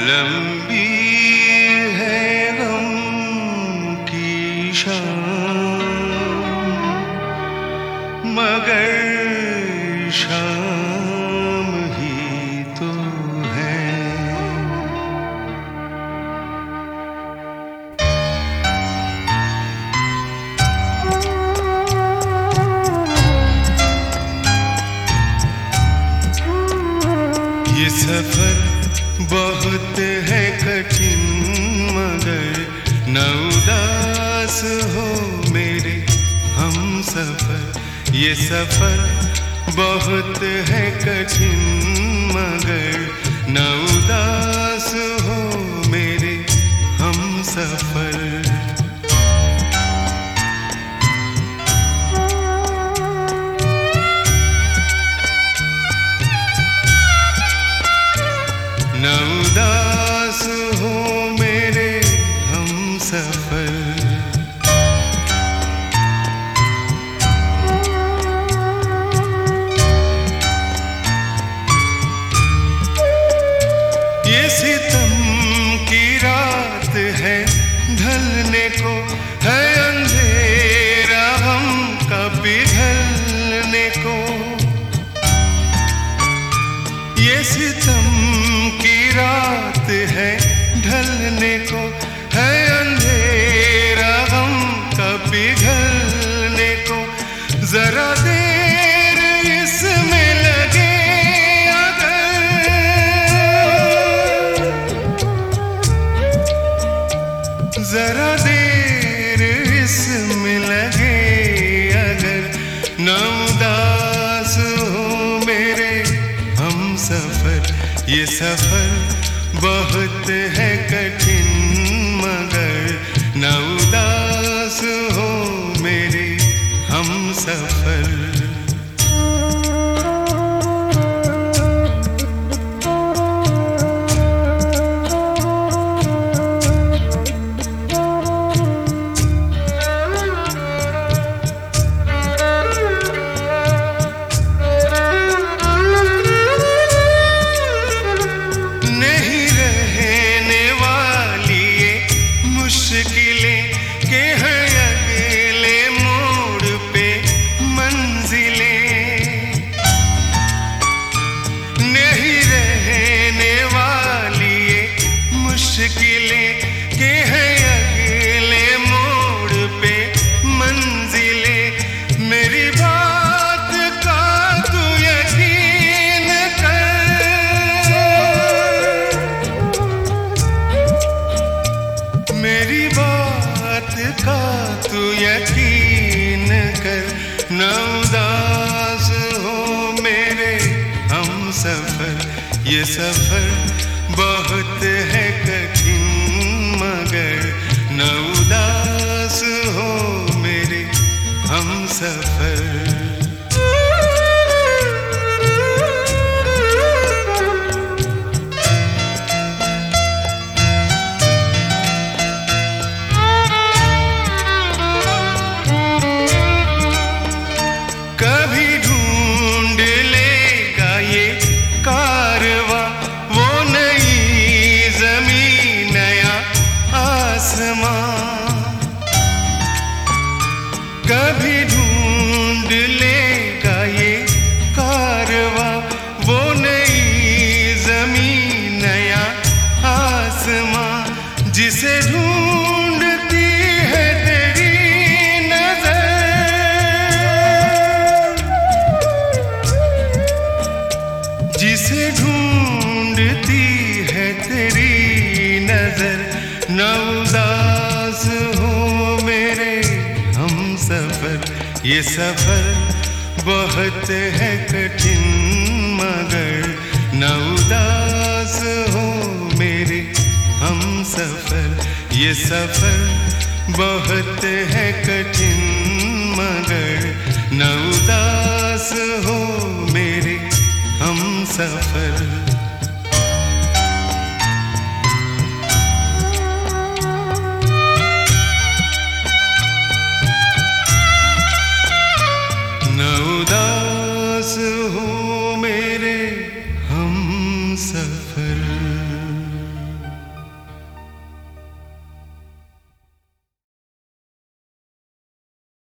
लंबी है गम की शाम, मगर शाम ही तो है। ये सफर बहुत है कठिन, मगर न उदास हो मेरे हम सफर। ये सफर बहुत है कठिन, मगर न उदास हो मेरे हम सफर। न उदास हो मेरे हम सफर। ये सितम की रात है ढलने को, है अंधेरा हम का पिघलने को। ये सितम की रात है ढलने को, है अंधेरा गम का पिघलने को। जरा देर इसमें लगे अगर, जरा देर इसमें लगे अगर, न उदास हो मेरे हम सफर। ये सफर बहुत है कठिन, मगर न उदास हो मेरे हम सफर। मुश्किलें के हैं अगले मोड़ पे मंजिलें, नहीं रहने वाली ये मुश्किलें के हैं अगले मोड़ पे मंजिलें। मेरी बात का तू यकीन कर, मेरी बात का तू यकीन कर। न उदास हो मेरे हम सफर। ये सफर बहुत है कठिन, मगर न उदास हो मेरे हम सफर। कभी ढूंढ लेगा ये कारवां वो नई ज़मीन नया आसमां। कभी ढूंढ लेगा ये कारवां वो नई ज़मीन नया आसमां। जिसे ढूंढती है तेरी नजर, जिसे ढूंढती है तेरी नजर। न उदास हो मेरे हम सफर। ये सफर बहुत है कठिन, मगर न उदास हो मेरे हम सफर। ये सफर बहुत है कठिन,